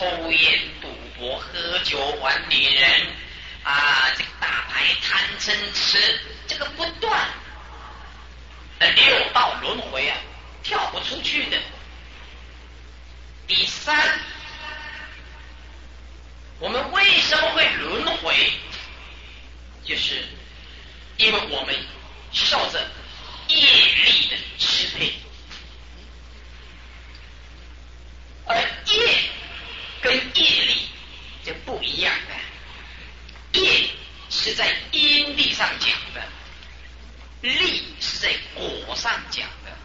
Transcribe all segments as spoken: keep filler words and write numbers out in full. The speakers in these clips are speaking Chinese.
抽烟、赌博、喝酒、玩女人啊，这个打牌、贪嗔痴，这个不断的六道轮回啊，跳不出去的。第三，我们为什么会轮回？就是因为我们受着业力的支配，而业跟业力就不一样的。业是在因力上讲的，力是在果上讲的。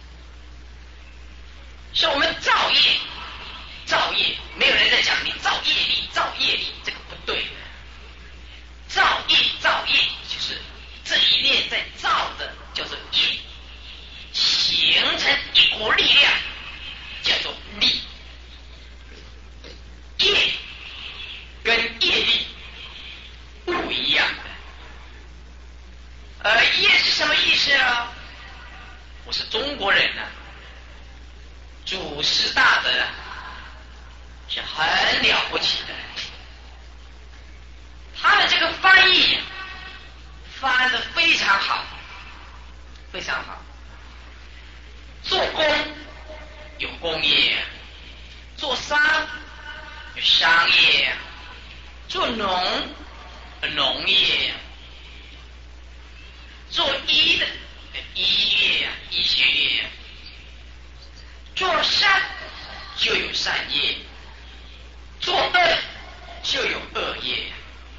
是我们造业，造业没有人在讲你造业力，造业力这个不对的。造业，造业就是这一念在造的叫做业，形成一股力量叫做力。业跟业力不一样的。而业是什么意思呢？我是中国人呢、啊，祖师大德是很了不起的，他的这个翻译翻得非常好，非常好。做工有工业，做商有商业，做农有农业，做医的医业医学业，做善就有善业，做恶就有恶业。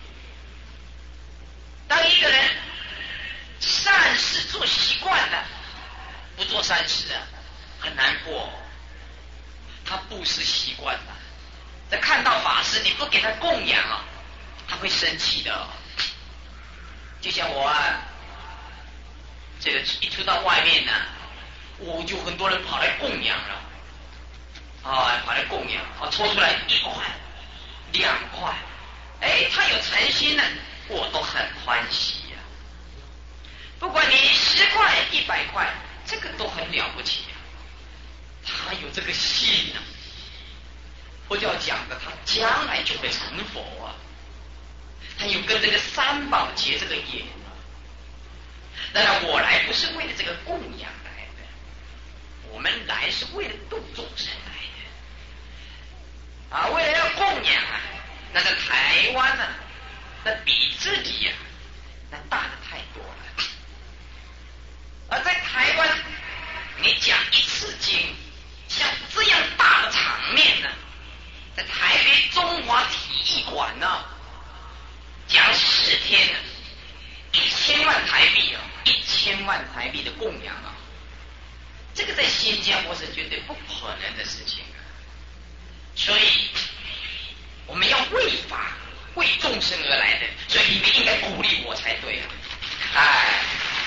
当一个人善事做习惯了，不做善事啊，很难过。他布施习惯了，在看到法师你不给他供养啊，他会生气的、哦。就像我啊，这个一出到外面呢、啊，我就很多人跑来供养了，啊，跑来供养，啊，抽出来一块、两块，哎，他有诚心呢，我都很欢喜呀、啊。不管你十块、一百块，这个都很了不起呀、啊。他有这个心呢、啊，佛教讲的，他将来就会成佛啊。他有跟这个三宝结这个缘啊。当然，我来不是为了这个供养来的，我们来是为了度众生来的啊。为了要供养啊，那在台湾呢、啊，那比自己呀、啊，那大的太多了。而在台湾，你讲一次经，像这样大的场面呢、啊，在台北中华体育馆呢、啊，讲十天呢、啊，一千万台币啊，一千万台币的供养啊，这个在新加坡是绝对不可能的事情啊。所以我们要为法为众生而来的，所以你们应该鼓励我才对啊！哎，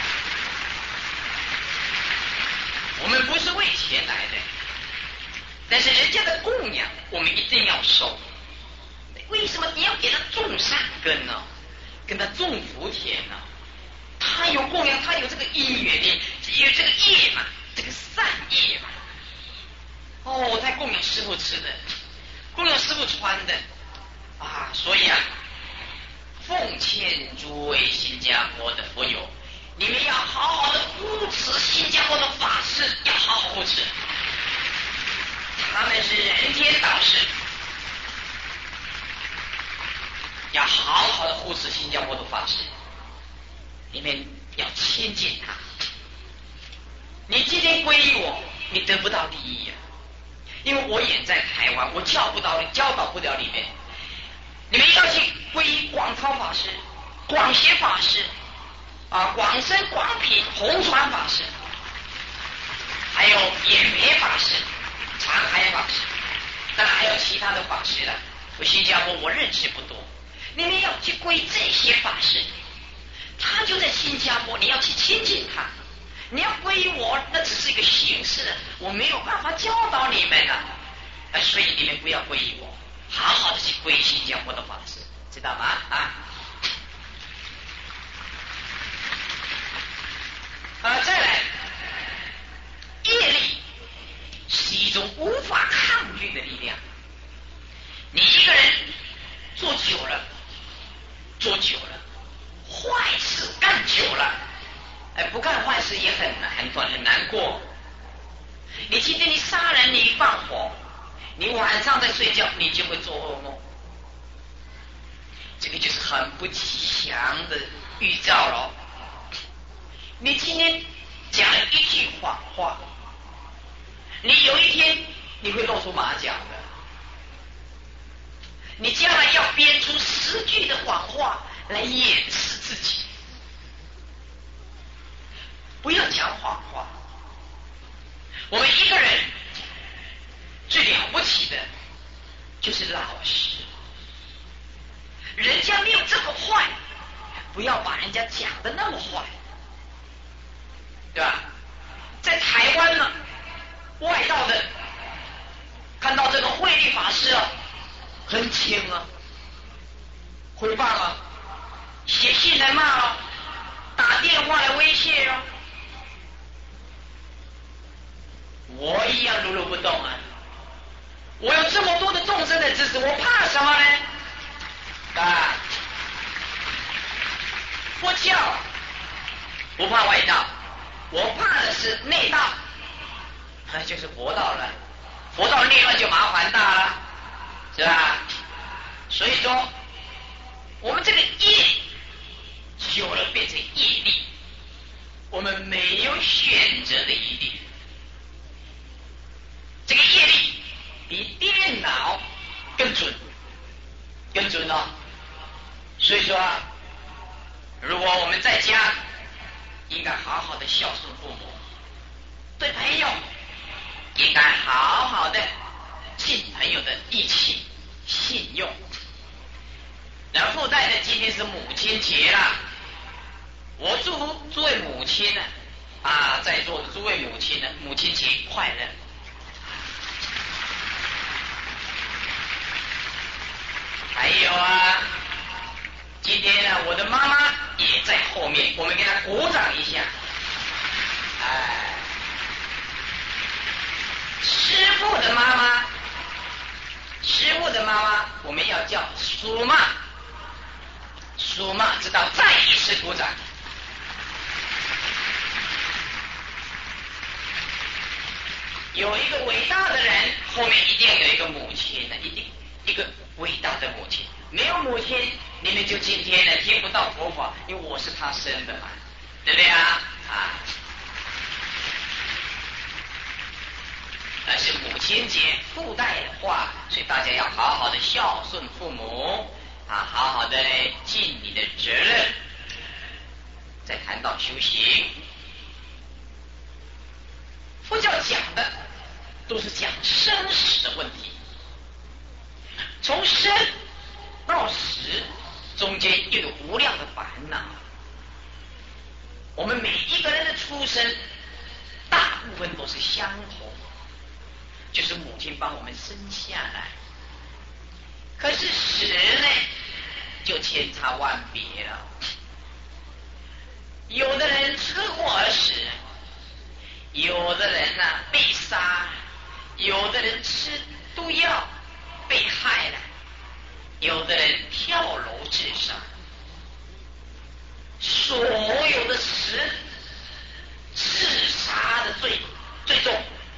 我们不是为钱来的，但是人家的供养我们一定要受。为什么你要给他种善根呢？跟他种福田呢？他有供养，他有这个因缘力，有这个业嘛，这个善业嘛。哦，他供养师父吃的，供养师父穿的啊，所以啊，奉劝诸位新加坡的佛友，你们要好好的扶持新加坡的法师，要好好扶持。他们是人间导师，要好好的护持新加坡的法师，你们要亲近他。你今天皈依我，你得不到利益呀、啊，因为我远在台湾，我教不到教导不了你们。你们要去皈依广涛法师、广协法师啊、广生、广品、红传法师，还有演培法师、长海法师，当然还有其他的法师了。我新加坡我认识不多，你们要去皈这些法师，他就在新加坡，你要去亲近他。你要皈依我，那只是一个形式，我没有办法教导你们啊，所以你们不要皈依我，好好的去皈依新加坡的法师，知道吗？啊，啊，再来，业力是一种无法抗拒的力量。 你一个人做久了，做久了，坏事干久了，哎，不干坏事也很很很难过。你今天你杀人，你放火，你晚上在睡觉，你就会做噩梦。这个就是很不吉祥的预兆了。你今天讲了一句谎话，你有一天你会露出马脚的。你将来要编出十句的谎话来掩饰自己。不要讲谎话。我们一个人最了不起的就是老实。人家没有这么坏，不要把人家讲的那么坏，对吧？在台湾呢，外道的看到这个慧律法师啊，很轻啊，回谤啊，写信来骂啊，打电话来威胁啊，我一样如如不动啊。我有这么多的众生的支持，我怕什么呢？啊，佛教不怕外道，我怕的是内道，那就是佛道了。佛道内乱就麻烦大了，是吧？所以说，我们这个业久了变成业力，我们没有选择的余地。这个业力比电脑更准，更准哦。所以说，如果我们在家，应该好好的孝顺父母，对朋友应该好好的尽朋友的义气、信用。然后附带的，今天是母亲节啦，我祝福诸位母亲呢，啊，在座的诸位母亲呢，母亲节快乐。还有啊，今天呢，我的妈妈也在后面，我们给她鼓掌一下。哎，师父的妈妈，师父的妈妈，我们要叫苏妈，苏妈知道再一次鼓掌。有一个伟大的人，后面一定有一个母亲的，一定一个伟大的母亲。没有母亲，你们就今天呢听不到佛法，因为我是他生的嘛，对不对啊？啊！但是母亲节附带的话，所以大家要好好的孝顺父母啊，好好的尽你的责任。再谈到修行，佛教讲的都是讲生死的问题，从生到死中间又有无量的烦恼。我们每一个人的出生大部分都是相同，就是母亲帮我们生下来，可是死呢就千差万别了。有的人车祸而死，有的人呢、啊、被杀，有的人吃毒药被害了，有的人跳楼自杀。所有的死，自杀的罪最重，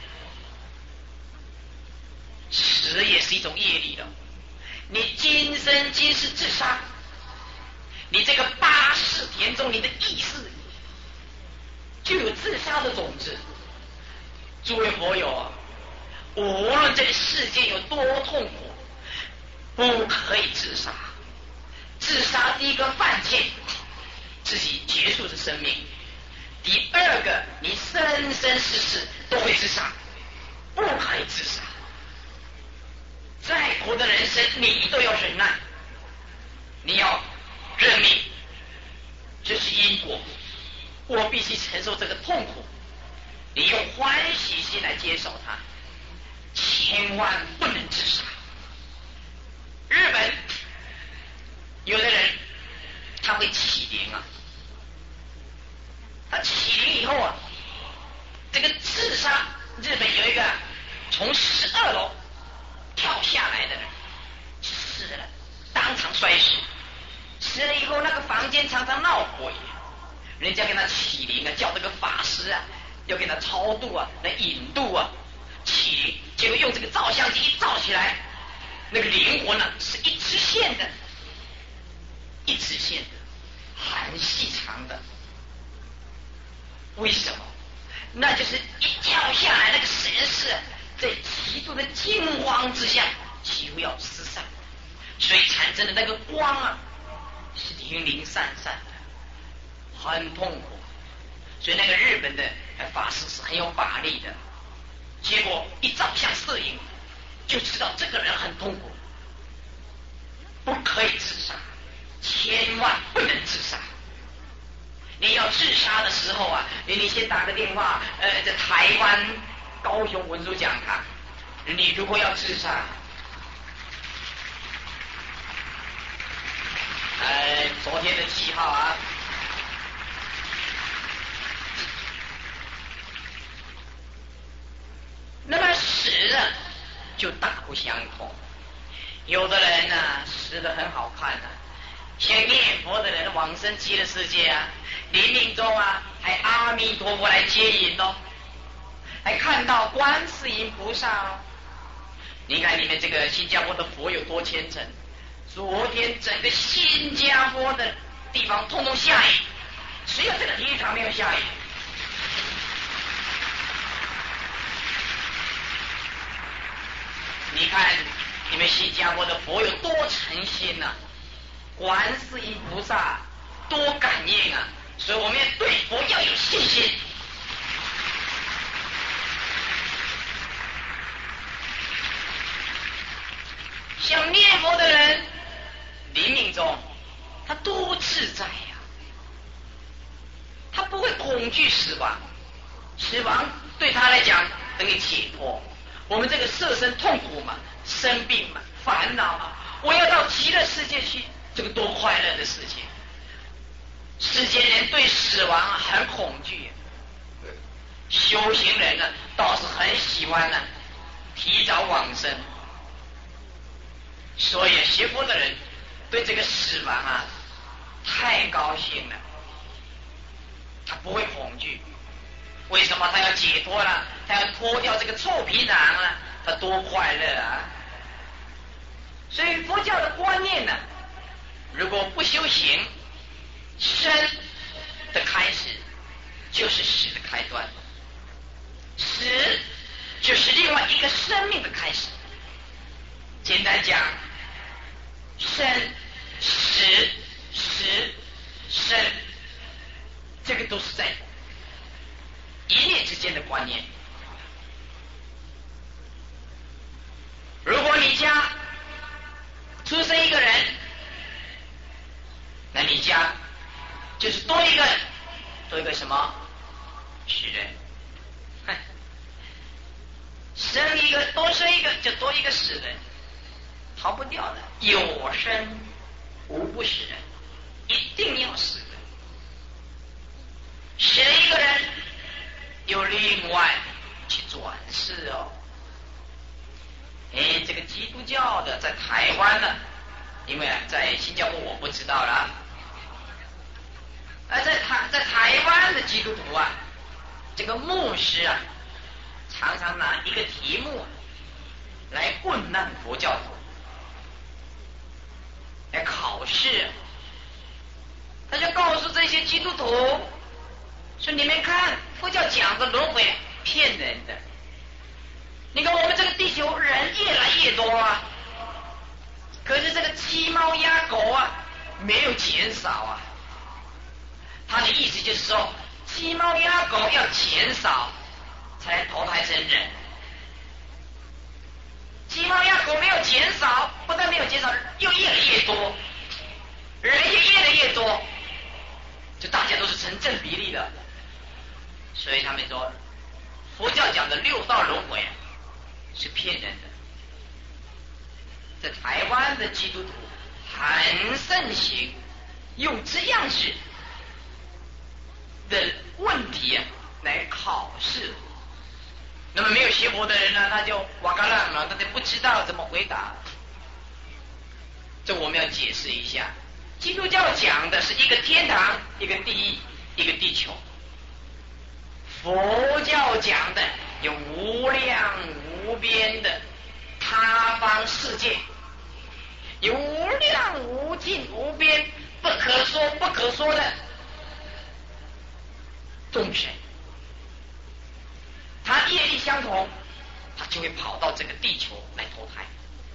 死也是一种业力的。你今生今世自杀，你这个八世田中，你的意识就有自杀的种子。诸位佛友啊，无论这个世界有多痛苦，不可以自杀。自杀第一个犯戒，自己结束的生命；第二个，你生生世世都会自杀，不可以自杀。再苦的人生，你都要忍耐，你要认命，这是因果，我必须承受这个痛苦，你用欢喜心来接受它，千万不能自杀。日本有的人他会起灵啊，他起灵以后啊，这个自杀，日本有一个从十二楼跳下来的人， 摔死，死了以后那个房间常常闹鬼，人家跟他起灵啊，叫这个法师啊，要给他超度啊，来引渡啊，起灵，结果用这个照相机一照起来，那个灵魂呢、啊、是一直线的，一直线的，很细长的。为什么？那就是一掉下来，那个神士在极度的惊慌之下，几乎要失散，所以产生的那个光啊，是零零散散的，很痛苦。所以那个日本的法师是很有法力的，结果一照相摄影，就知道这个人很痛苦，不可以自杀，千万不能自杀。你要自杀的时候啊，你先打个电话，呃，在台湾高雄文殊讲堂，你如果要自杀，呃，昨天的七号啊，那么死啊，就大不相同。有的人呢、啊，死得很好看啊，像念佛的人往生极乐世界啊，临命中啊，还阿弥陀佛来接引哦，还看到观世音菩萨哦。你看你们这个新加坡的佛有多虔诚，昨天整个新加坡的地方通通下雨，只有这个体育场没有下雨。你看你们新加坡的佛有多诚心呐、啊，观世音菩萨多感应啊，所以我们对佛要有信心。想念佛的人临命中他多自在呀、啊，他不会恐惧死亡，死亡对他来讲等于解脱。我们这个色身痛苦嘛，生病嘛，烦恼嘛，我要到极乐世界去，这个多快乐的事情。世间人对死亡啊很恐惧，修行人呢倒是很喜欢呢提早往生。所以学佛的人对这个死亡啊太高兴了，他不会恐惧。为什么他要解脱了？他要脱掉这个臭皮囊了，他多快乐啊！所以佛教的观念呢，如果不修行，生的开始就是死的开端，死就是另外一个生命的开始。简单讲，生、死、死、生，这个都是在一念之间的观念。如果你家出生一个人，那你家就是多一个多一个什么死人，生一个多生一个就多一个死人，逃不掉的。有生无不死人，一定要死的。死了一个人，有另外去转世哦。哎，这个基督教的在台湾呢，因为啊在新加坡我不知道了，而在台在台湾的基督徒啊，这个牧师啊，常常拿一个题目来问难佛教徒，来考试。他就告诉这些基督徒说：“你们看，佛教讲的轮回骗人的。你看我们这个地球人越来越多啊，可是这个鸡猫鸭狗啊没有减少啊。他的意思就是说，鸡猫鸭狗要减少才投胎成人。鸡猫鸭狗没有减少，不但没有减少，又越来越多，人也越来越多，就大家都是成正比例的。所以他们说，佛教讲的六道轮回是骗人的。在台湾的基督徒很盛行用这样子的问题啊来考试。那么没有学佛的人呢，他就哇嘎浪了，他就不知道怎么回答。 这我们要解释一下。基督教讲的是一个天堂，一个地狱，一个地球。佛教讲的有无量无边的他方世界，有无量无尽无边不可说不可说的众生。他业力相同，他就会跑到这个地球来投胎。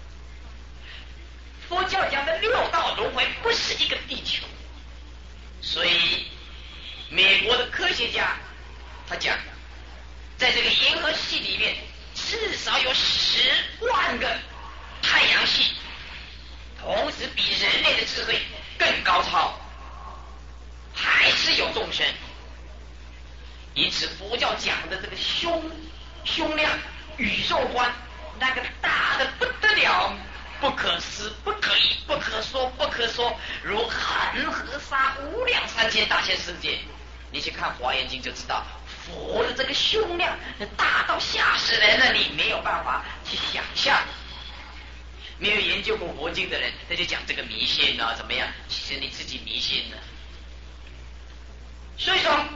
佛教讲的六道轮回不是一个地球，所以美国的科学家他讲，在这个银河系里面至少有十万个太阳系，同时比人类的智慧更高超，还是有众生。因此佛教讲的这个胸胸量宇宙观，那个大的不得了，不可思不可议不可说不可说，如恒河沙无量三千大千世界。你去看华严经就知道，佛的这个胸量大到吓死人了，你没有办法去想象。没有研究过佛经的人他就讲这个迷信啊怎么样，其实你自己迷信了。所以说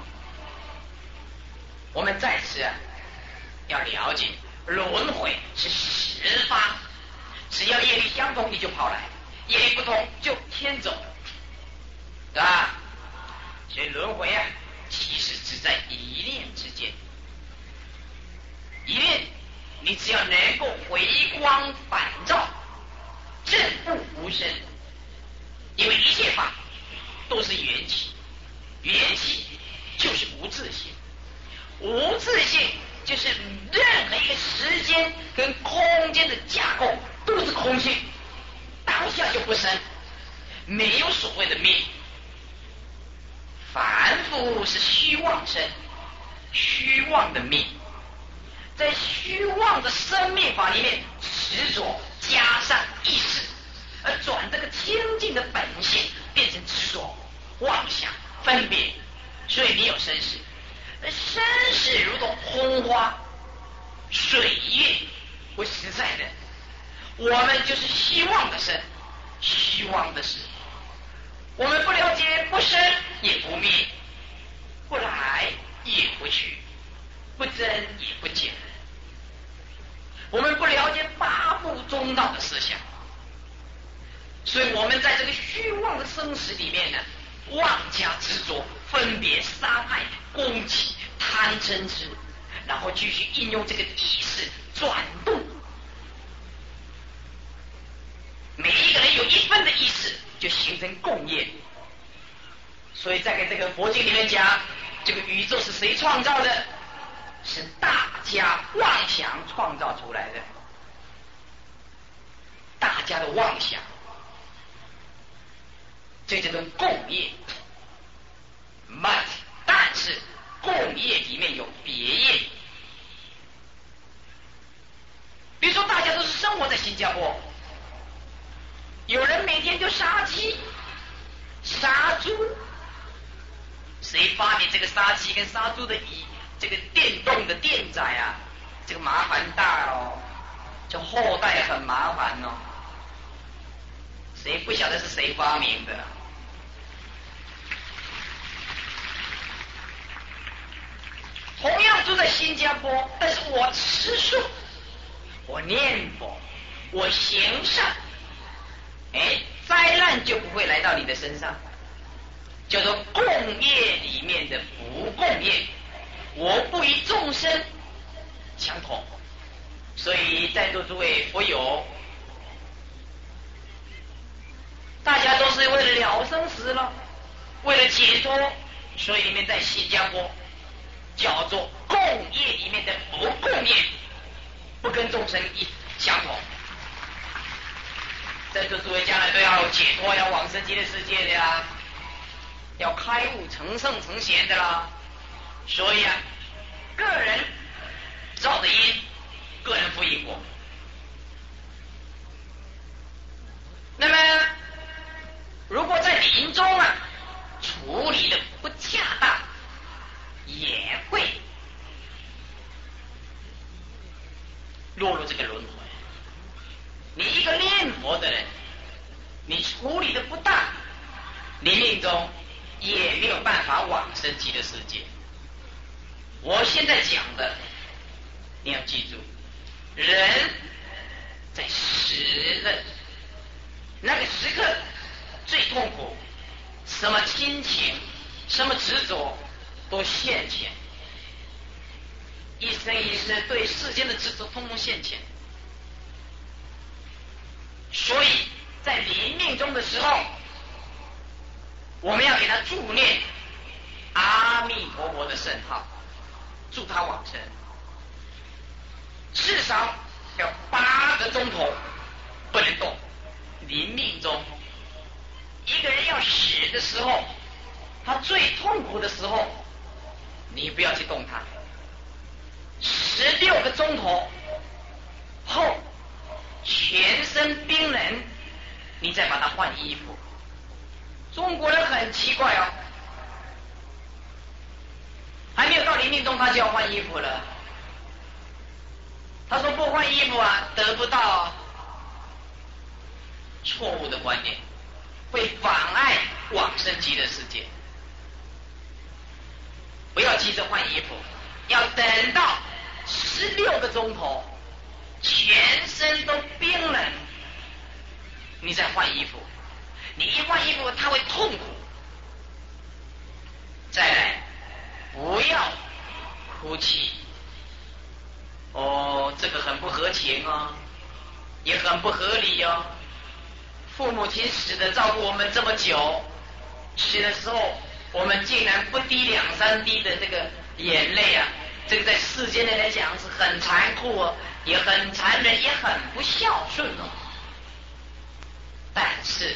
我们在此、啊、要了解轮回是十法，只要业力相同你就跑来，业力不同就天走，对吧？所以轮回啊其实只在一念之间，一念你只要能够回光返照，正悟无生。因为一切法都是缘起，缘起就是无自性，无自性就是任何一个时间跟空间的架构都是空性，当下就不生，没有所谓的灭。凡夫是虚妄生，虚妄的灭，在虚妄的生灭法里面执着加上意识，而转这个清净的本性变成执着妄想分别，所以你有生死。生死如同红花水月，不实在的，我们就是希望的生，虚妄的死。我们不了解不生也不灭，不来也不去，不增也不减。我们不了解八部中道的思想，所以我们在这个虚妄的生死里面呢，妄加执着，分别杀害攻击贪嗔痴，然后继续应用这个意识转动。每一个人有一分的意识就形成共业，所以在这个佛经里面讲，这个宇宙是谁创造的？是大家妄想创造出来的，大家的妄想，这叫做共业。But 但是共业里面有别业，比如说大家都是生活在新加坡，有人每天就杀鸡杀猪，谁发明这个杀鸡跟杀猪的仪这个电动的电载啊，这个麻烦大哦，这后代很麻烦哦，谁不晓得是谁发明的？同样住在新加坡，但是我吃素，我念佛，我行善，哎，灾难就不会来到你的身上，叫做共业里面的不共业。我不与众生相同，所以在座诸位佛友，大家都是为了了生死了，为了解脱，所以你们在新加坡叫做共业里面的不共业，不跟众生一相同。在座诸位将来都要解脱，要往生极乐世界的呀，要开悟成圣成贤的啦。所以啊，个人造的因，个人负因果。那么如果在临终啊处理的不恰当，也会落入这个轮回。你一个念佛的人， 你处理的不当，临命中也没有办法往生极乐世界。我现在讲的，你要记住，人在死的那个时刻最痛苦，什么亲情，什么执着都现前，一生一世对世间的执着通通现前。所以在临命终的时候，我们要给他助念阿弥陀佛的圣号，助他往生，至少要八个钟头不能动。临命中，一个人要死的时候，他最痛苦的时候，你不要去动他，十六个钟头后全身冰冷，你再把他换衣服。中国人很奇怪哦，还没有到临命中他就要换衣服了。他说不换衣服啊得不到，错误的观念，会妨碍往生极乐世界。不要急着换衣服，要等到十六个钟头全身都冰冷，你再换衣服。你一换衣服他会痛苦。再来，不要哭泣。哦，这个很不合情哦，也很不合理哦。父母亲死的照顾我们这么久，死的时候我们竟然不滴两三滴的这个眼泪啊，这个在世间人来讲是很残酷哦，也很残忍，也很不孝顺哦。但是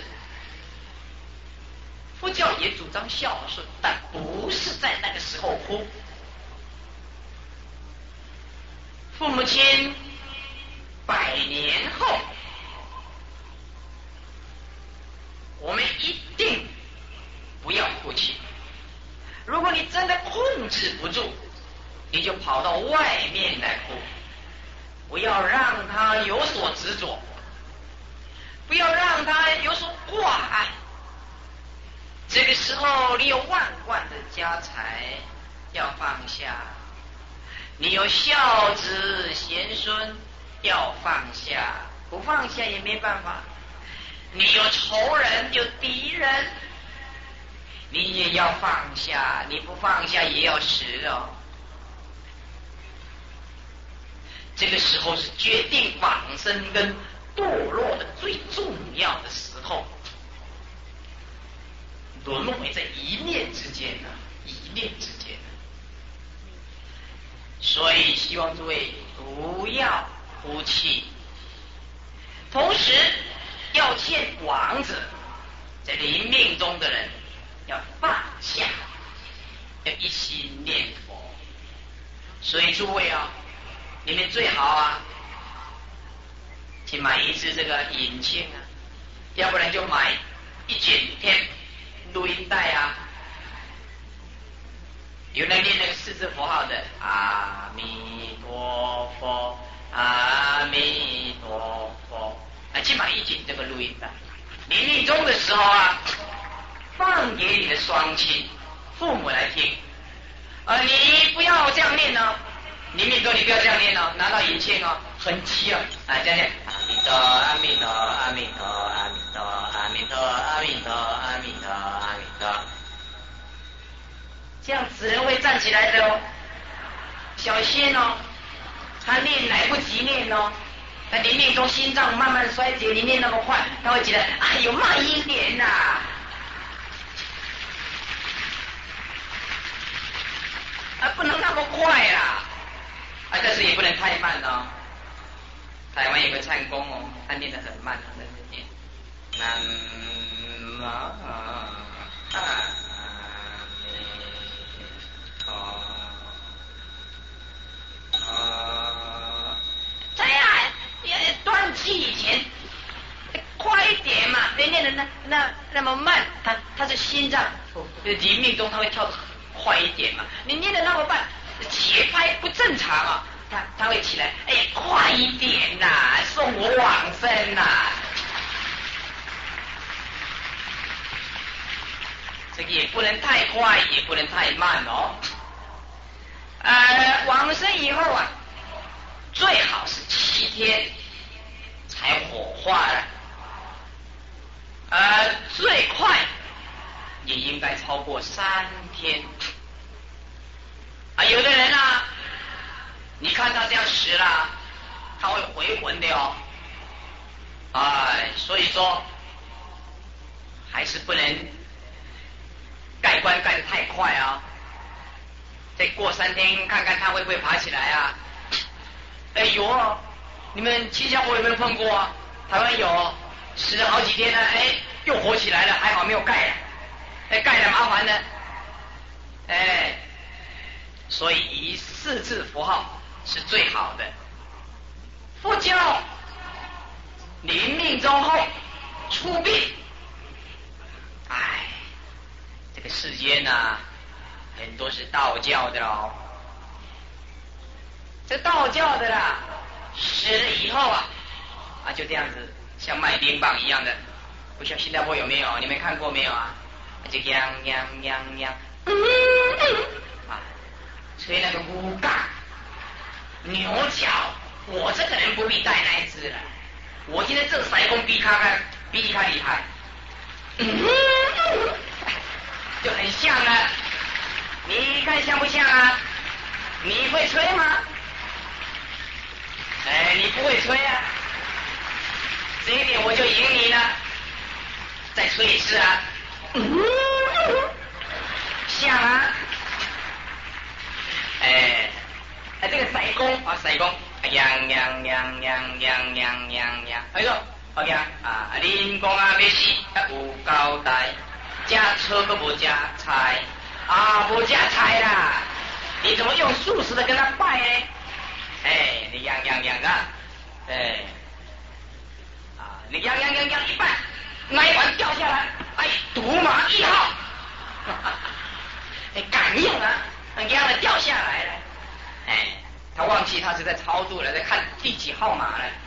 佛教也主张孝顺，但不是在那个时候哭。父母亲百年后，我们一定不要哭泣。如果你真的控制不住，你就跑到外面来哭，不要让他有所执着，不要让他有所挂碍。这个时候你有万贯的家财要放下，你有孝子贤孙要放下，不放下也没办法。你有仇人有敌人，你也要放下，你不放下也要死哦。这个时候是决定往生跟堕落的最重要的时候，轮回在一念之间呢、啊，一念之间。所以希望诸位不要哭泣，同时要劝亡者，在临命中的人要放下，要一心念佛。所以诸位啊，你们最好啊，去买一支这个引磬啊，要不然就买一卷片录音带啊，有人念那个四字佛号的阿弥陀佛，阿弥陀佛，啊，去买一卷这个录音带。临命终的时候啊，放给你的双亲、父母来听，啊，你不要这样念哦。临命终你不要这样念哦，拿到引磬哦，很急哦，啊，这样念阿弥陀阿弥陀阿弥陀阿弥陀阿弥陀阿弥陀阿弥陀阿弥陀，这样子人会站起来的哦，小心哦，他念来不及念哦，他临命中心脏慢慢衰竭，你念那么快，他会觉得哎呦慢一点呐、啊，啊不能那么快啦。啊，但是也不能太慢哦。台湾有个唱功哦，他念得很慢，他在念南无阿弥陀佛。这样也断气以前快一点嘛，别念的那那那么慢，他他的心脏临命中他会跳得快一点嘛，你念的那么慢。节拍不正常啊，他他会起来，哎呀，快一点呐、啊，送我往生呐、啊！ 个也不能太快，也不能太慢哦。呃，往生以后啊，最好是七天才火化了，呃，最快也应该超过三天。啊，有的人啊，你看他这样死了，他会回魂的哦。哎，所以说还是不能盖棺盖得太快啊。再过三天看看他会不会爬起来啊？哎有，你们七小伙有没有碰过啊？台湾有，死了好几天呢，哎，又活起来了，还好没有盖了，哎，盖了麻烦呢，哎，所以以四字符号是最好的。佛教临命终后出殡，哎，这个世间呐、啊，很多是道教的喽。这道教的啦，死了以后啊，啊就这样子，像卖冰棒一样的，不晓得新加坡有没有？你们看过没有啊？就泱泱泱泱，啊，吹那个乌杠、牛角，我这个人不必带那一只了。我今天这塞工比他看，比他厉害，就很像啊。你看像不像啊？你会吹吗？哎，你不会吹啊，这一点我就赢你了。再吹一次啊，像啊，哎，哎，这个塞工啊，塞工，洋洋洋洋洋洋洋洋，哎呦，好呀啊，恁讲啊，要死有交代，加车都不加菜啊，不加菜啦，你怎么用素食的跟他拜呢？哎，你养养养啊，哎，啊，你养养养养一半，那一碗掉下来，哎，赌马一号，哎，感应啊，养了掉下来了，哎，他忘记他是在超度了，在看第几号码了。